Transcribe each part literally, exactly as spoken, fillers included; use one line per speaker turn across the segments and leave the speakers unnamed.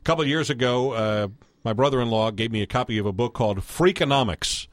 A couple of years ago, uh, my brother-in-law gave me a copy of a book called Freakonomics.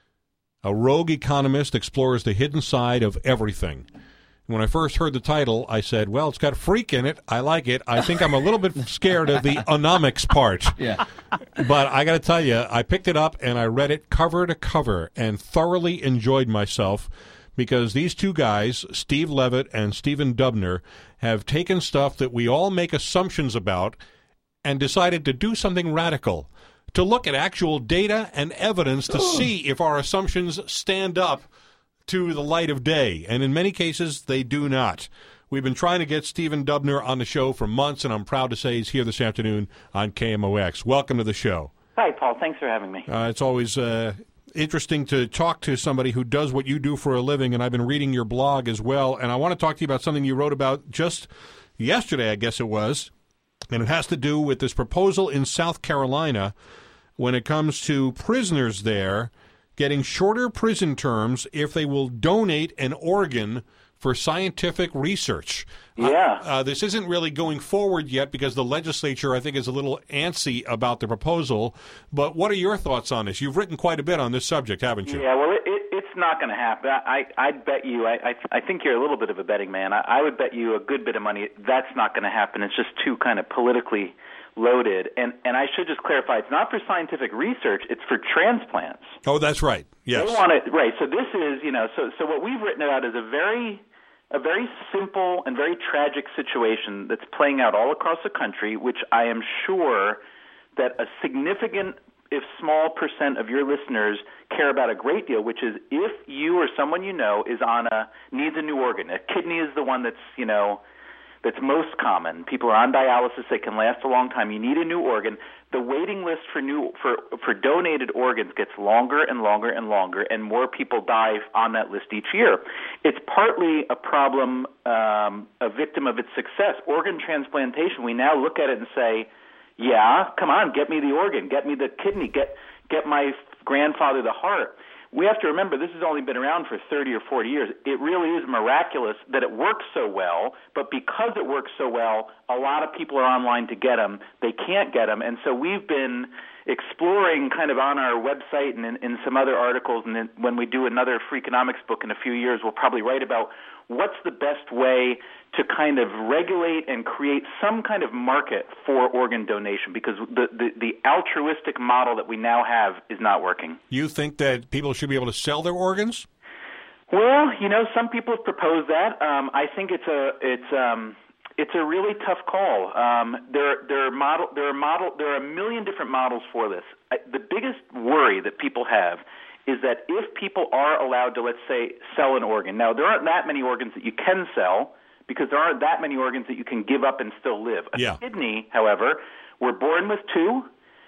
A rogue economist explores the hidden side of everything. When I first heard the title, I said, well, it's got freak in it. I like it. I think I'm a little bit scared of the onomics part.
Yeah.
But I got to tell you, I picked it up and I read it cover to cover and thoroughly enjoyed myself because these two guys, Steve Levitt and Stephen Dubner, have taken stuff that we all make assumptions about and decided to do something radical, to look at actual data and evidence to see if our assumptions stand up to the light of day. And in many cases, they do not. We've been trying to get Stephen Dubner on the show for months, and I'm proud to say he's here this afternoon on K M O X. Welcome to the show.
Hi, Paul. Thanks for having me.
Uh, it's always uh, interesting to talk to somebody who does what you do for a living, and I've been reading your blog as well. And I want to talk to you about something you wrote about just yesterday, I guess it was. And it has to do with this proposal in South Carolina when it comes to prisoners there getting shorter prison terms if they will donate an organ for scientific research.
Yeah.
Uh, uh, this isn't really going forward yet because the legislature, I think, is a little antsy about the proposal. But what are your thoughts on this? You've written quite a bit on this subject, haven't you?
Yeah, well, it, it, it's not going to happen. I, I, I'd bet you, I, I, I think you're a little bit of a betting man. I, I would bet you a good bit of money that's not going to happen. It's just too kind of politically loaded. And, and I should just clarify, it's not for scientific research, it's for transplants.
Oh, that's right. Yes.
They want it, right. So this is, you know, so, so what we've written about is a very... a very simple and very tragic situation that's playing out all across the country, which I am sure that a significant, if small, percent of your listeners care about a great deal, which is if you or someone you know is on a needs a new organ. A kidney is the one that's, you know, that's most common. People are on dialysis. They can last a long time. You need a new organ. The waiting list for new for for donated organs gets longer and longer and longer, and more people die on that list each year. It's partly a problem, um, a victim of its success. Organ transplantation, we now look at it and say, yeah, come on, get me the organ, get me the kidney, get get my grandfather the heart. We have to remember this has only been around for thirty or forty years. It really is miraculous that it works so well, but because it works so well, a lot of people are online to get them. They can't get them, and so we've been exploring kind of on our website and in, in some other articles, and then when we do another Freakonomics book in a few years, we'll probably write about what's the best way to kind of regulate and create some kind of market for organ donation, because the, the, the altruistic model that we now have is not working.
You think that people should be able to sell their organs?
Well, you know, some people have proposed that. Um, I think it's a it's um, it's a really tough call. Um, there there are model there are model there are a million different models for this. I, the biggest worry that people have is that if people are allowed to, let's say, sell an organ. Now, there aren't that many organs that you can sell, because there aren't that many organs that you can give up and still live. A
yeah.
kidney, however, we're born with two.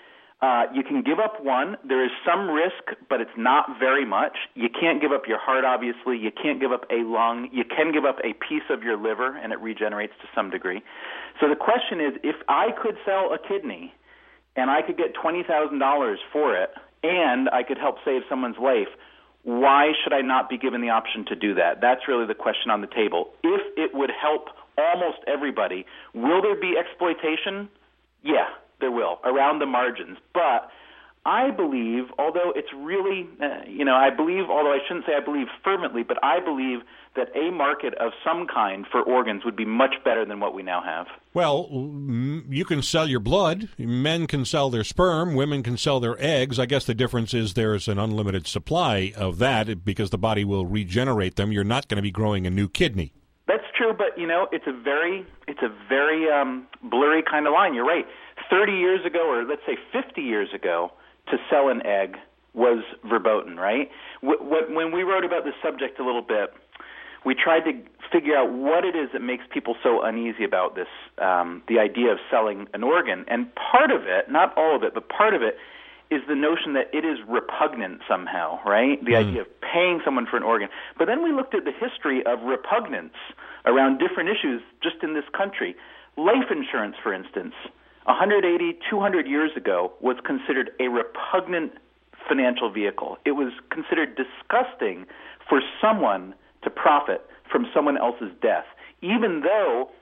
Uh, you can give up one. There is some risk, but it's not very much. You can't give up your heart, obviously. You can't give up a lung. You can give up a piece of your liver, and it regenerates to some degree. So the question is, if I could sell a kidney and I could get twenty thousand dollars for it and I could help save someone's life, why should I not be given the option to do that? That's really the question on the table. If it would help almost everybody, will there be exploitation? Yeah, there will, around the margins. But I believe, although it's really, uh, you know, I believe, although I shouldn't say I believe fervently, but I believe that a market of some kind for organs would be much better than what we now have.
Well, you can sell your blood. Men can sell their sperm. Women can sell their eggs. I guess the difference is there's an unlimited supply of that because the body will regenerate them. You're not going to be growing a new kidney.
That's true, but, you know, it's a very it's a very um, blurry kind of line. You're right. thirty years ago, or let's say fifty years ago, to sell an egg was verboten, right? When we wrote about this subject a little bit, we tried to figure out what it is that makes people so uneasy about this, um, the idea of selling an organ. And part of it, not all of it, but part of it is the notion that it is repugnant somehow, right? The mm. idea of paying someone for an organ. But then we looked at the history of repugnance around different issues just in this country. Life insurance, for instance, one hundred eighty, two hundred years ago was considered a repugnant financial vehicle. It was considered disgusting for someone to profit from someone else's death, even though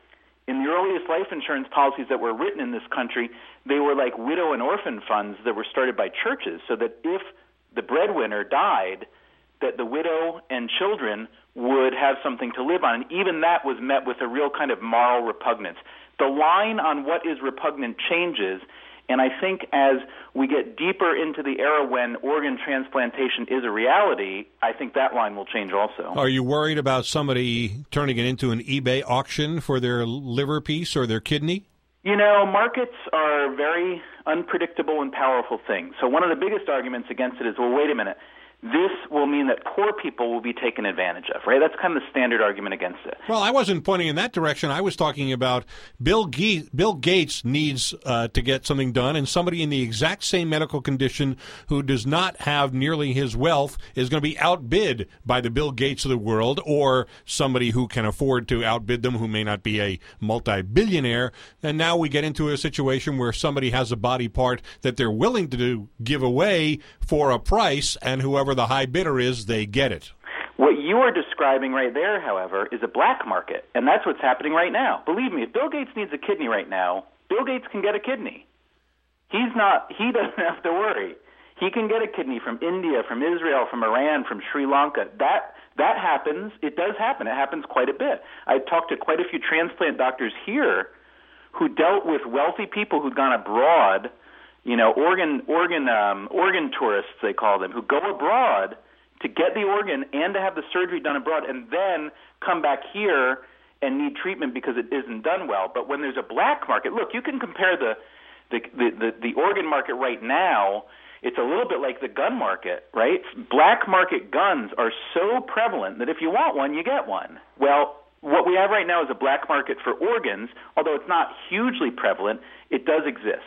in the earliest life insurance policies that were written in this country, they were like widow and orphan funds that were started by churches, so that if the breadwinner died, that the widow and children would have something to live on. And even that was met with a real kind of moral repugnance. The line on what is repugnant changes, and I think as we get deeper into the era when organ transplantation is a reality, I think that line will change also.
Are you worried about somebody turning it into an eBay auction for their liver piece or their kidney?
You know, markets are very unpredictable and powerful things. So one of the biggest arguments against it is, well, wait a minute. This will mean that poor people will be taken advantage of, right? That's kind of the standard argument against it.
Well, I wasn't pointing in that direction. I was talking about Bill, Ge- Bill Gates needs uh, to get something done, and somebody in the exact same medical condition who does not have nearly his wealth is going to be outbid by the Bill Gates of the world, or somebody who can afford to outbid them who may not be a multi-billionaire. And now we get into a situation where somebody has a body part that they're willing to do, give away for a price, and whoever the high bidder is, they get it.
What you are describing right there, however, is a black market, and that's what's happening right now. Believe me, if Bill Gates needs a kidney right now, Bill Gates can get a kidney. He's not, he doesn't have to worry. He can get a kidney from India, from Israel, from Iran, from Sri Lanka. That that happens. It does happen. It happens quite a bit. I've talked to quite a few transplant doctors here who dealt with wealthy people who'd gone abroad, you know, organ organ um, organ tourists, they call them, who go abroad to get the organ and to have the surgery done abroad and then come back here and need treatment because it isn't done well. But when there's a black market, look, you can compare the the, the, the, the organ market right now. It's a little bit like the gun market, right? Black market guns are so prevalent that if you want one, you get one. Well, what we have right now is a black market for organs, although it's not hugely prevalent, it does exist.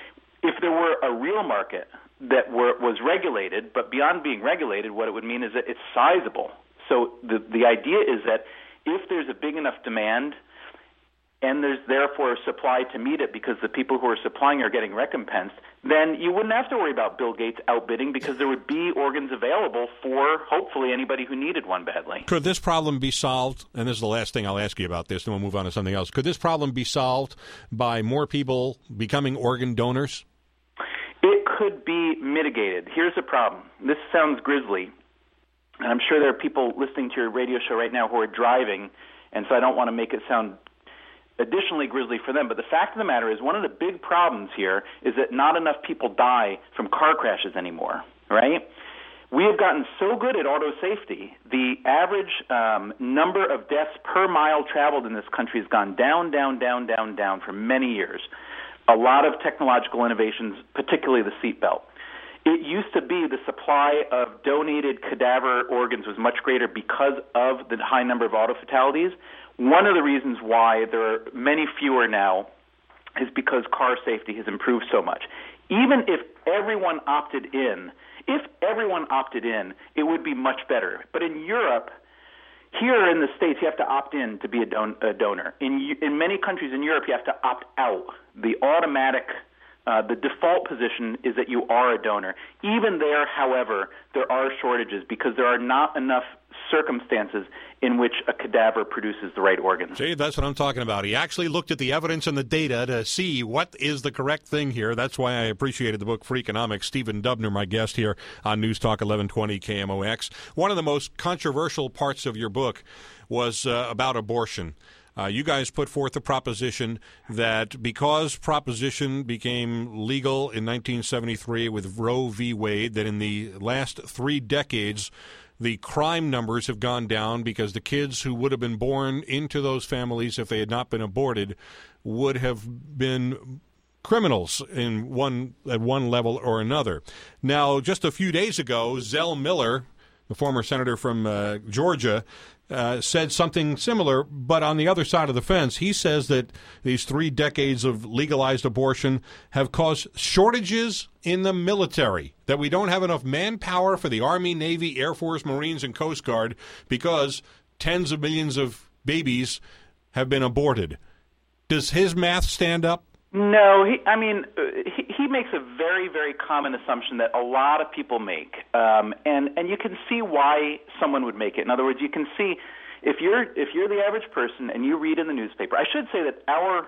If there were a real market that were, was regulated, but beyond being regulated, what it would mean is that it's sizable. So the the idea is that if there's a big enough demand and there's therefore a supply to meet it because the people who are supplying are getting recompensed, then you wouldn't have to worry about Bill Gates outbidding because there would be organs available for hopefully anybody who needed one badly.
Could this problem be solved, and this is the last thing I'll ask you about this, then we'll move on to something else. Could this problem be solved by more people becoming organ donors?
It could be mitigated. Here's the problem. This sounds grisly, and I'm sure there are people listening to your radio show right now who are driving, and so I don't want to make it sound additionally grisly for them. But the fact of the matter is one of the big problems here is that not enough people die from car crashes anymore, right? We have gotten so good at auto safety. The average um, number of deaths per mile traveled in this country has gone down, down, down, down, down for many years. A lot of technological innovations, particularly the seatbelt. It used to be the supply of donated cadaver organs was much greater because of the high number of auto fatalities. One of the reasons why there are many fewer now is because car safety has improved so much. Even if everyone opted in, if everyone opted in, it would be much better. But in Europe, here in the States, you have to opt in to be a, don- a donor. In in many countries in Europe, you have to opt out. The automatic, uh, the default position is that you are a donor. Even there, however, there are shortages because there are not enough circumstances in which a cadaver produces the right organs.
See, that's what I'm talking about. He actually looked at the evidence and the data to see what is the correct thing here. That's why I appreciated the book Freakonomics. Stephen Dubner, my guest here on News Talk eleven twenty K M O X. One of the most controversial parts of your book was uh, about abortion. Uh, you guys put forth the proposition that because proposition became legal in nineteen seventy-three with Roe v. Wade, that in the last three decades, the crime numbers have gone down because the kids who would have been born into those families if they had not been aborted would have been criminals in one at one level or another. Now, just a few days ago, Zell Miller, the former senator from uh, Georgia, uh, said something similar, but on the other side of the fence. He says that these three decades of legalized abortion have caused shortages in the military, that we don't have enough manpower for the Army, Navy, Air Force, Marines, and Coast Guard because tens of millions of babies have been aborted. Does his math stand up?
No, he, I mean, he, he makes a very, very common assumption that a lot of people make, um, and and you can see why someone would make it. In other words, you can see if you're if you're the average person and you read in the newspaper, I should say that our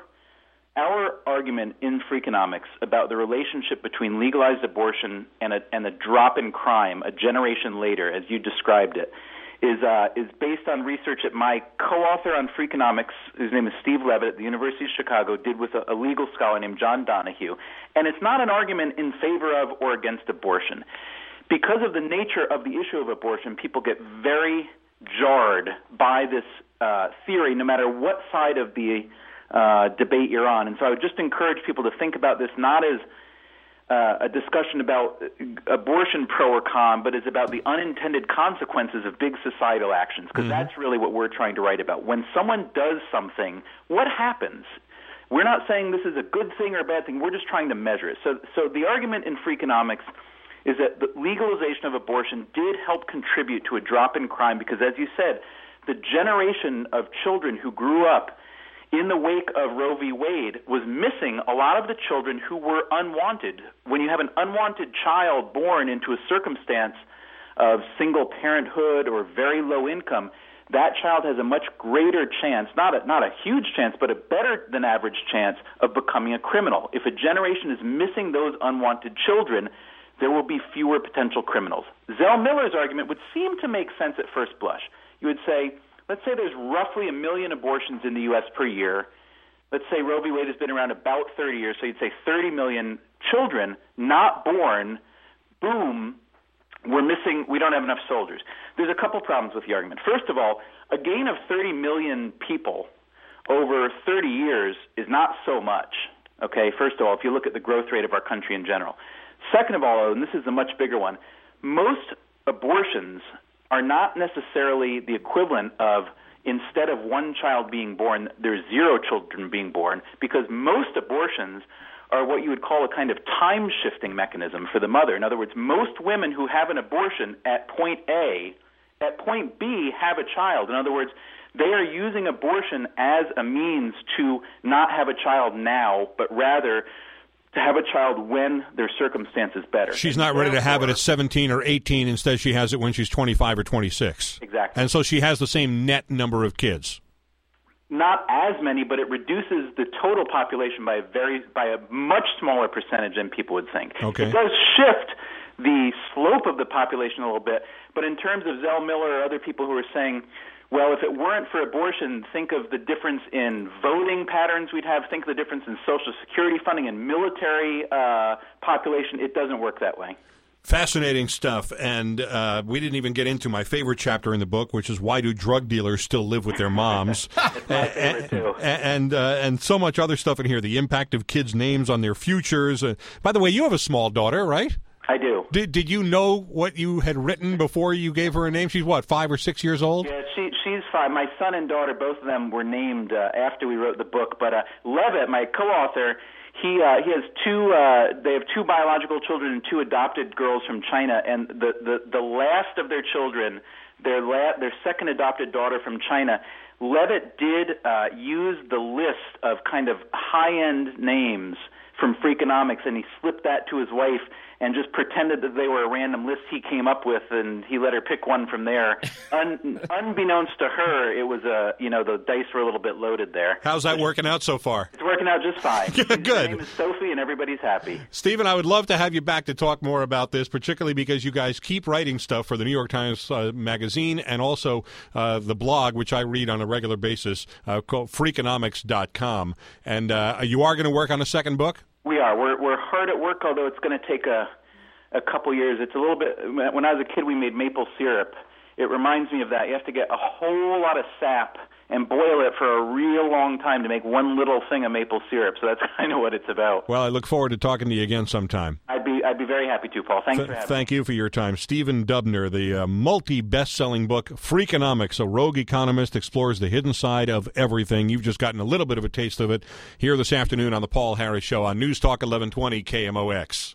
our argument in Freakonomics about the relationship between legalized abortion and a and a drop in crime a generation later, as you described it, is uh, is based on research that my co-author on Freakonomics, whose name is Steve Levitt at the University of Chicago, did with a, a legal scholar named John Donahue. And it's not an argument in favor of or against abortion. Because of the nature of the issue of abortion, people get very jarred by this uh, theory, no matter what side of the uh, debate you're on. And so I would just encourage people to think about this not as uh, a discussion about abortion pro or con, but as about the unintended consequences of big societal actions, because mm-hmm. that's really what we're trying to write about. When someone does something, what happens? We're not saying this is a good thing or a bad thing. We're just trying to measure it. So, so the argument in Freakonomics is that the legalization of abortion did help contribute to a drop in crime because, as you said, the generation of children who grew up in the wake of Roe v. Wade was missing a lot of the children who were unwanted. When you have an unwanted child born into a circumstance of single parenthood or very low income, that child has a much greater chance, not a, not a huge chance, but a better than average chance of becoming a criminal. If a generation is missing those unwanted children, there will be fewer potential criminals. Zell Miller's argument would seem to make sense at first blush. You would say, let's say there's roughly a million abortions in the U S per year. Let's say Roe v. Wade has been around about thirty years, so you'd say thirty million children not born. Boom, we're missing, we don't have enough soldiers. There's a couple problems with the argument. First of all, a gain of thirty million people over thirty years is not so much. Okay, first of all, if you look at the growth rate of our country in general. Second of all, and this is a much bigger one, most abortions are not necessarily the equivalent of instead of one child being born, there's zero children being born, because most abortions are what you would call a kind of time-shifting mechanism for the mother. In other words, most women who have an abortion at point A, at point B, have a child. In other words, they are using abortion as a means to not have a child now, but rather to have a child when their circumstance is better.
She's not ready to have it at seventeen or eighteen. Instead, she has it when she's twenty-five or twenty-six.
Exactly.
And so she has the same net number of kids.
Not as many, but it reduces the total population by a very by a much smaller percentage than people would think.
Okay.
It does shift the slope of the population a little bit, but in terms of Zell Miller or other people who are saying, well, if it weren't for abortion, think of the difference in voting patterns we'd have, think of the difference in Social Security funding and military uh, population. It doesn't work that way.
Fascinating stuff, and uh, we didn't even get into my favorite chapter in the book, which is why do drug dealers still live with their moms?
It's my favorite, too.
And, uh, and so much other stuff in here, the impact of kids' names on their futures. Uh, by the way, you have a small daughter, right?
I do.
Did Did you know what you had written before you gave her a name? She's, what, five or six years old?
Yeah, she, she's five. My son and daughter, both of them were named uh, after we wrote the book, but uh, Levitt, my co-author, He uh, he has two. Uh, they have two biological children and two adopted girls from China. And the the, the last of their children, their la- their second adopted daughter from China, Levitt did uh, use the list of kind of high end names from Freakonomics, and he slipped that to his wife and just pretended that they were a random list he came up with, and he let her pick one from there. Un- unbeknownst to her, it was a you know the dice were a little bit loaded there.
How's that working out so far?
It's working out just fine.
Good.
Her name is Sophie, and everybody's happy.
Stephen, I would love to have you back to talk more about this, particularly because you guys keep writing stuff for the New York Times uh, Magazine and also uh, the blog, which I read on a regular basis, uh, called Freakonomics dot com. And uh, you are going to work on a second book?
We are. We're we're hard at work, although it's going to take a a couple years. It's a little bit. When I was a kid, we made maple syrup. It reminds me of that. You have to get a whole lot of sap and boil it for a real long time to make one little thing of maple syrup. So that's kind of what it's about.
Well, I look forward to talking to you again sometime.
I'd be I'd be very happy to, Paul. Thanks
Th-
for having
thank
me.
you for your time. Stephen Dubner, the uh, multi-best-selling book, Freakonomics, a rogue economist explores the hidden side of everything. You've just gotten a little bit of a taste of it here this afternoon on the Paul Harris Show on News Talk eleven twenty K M O X.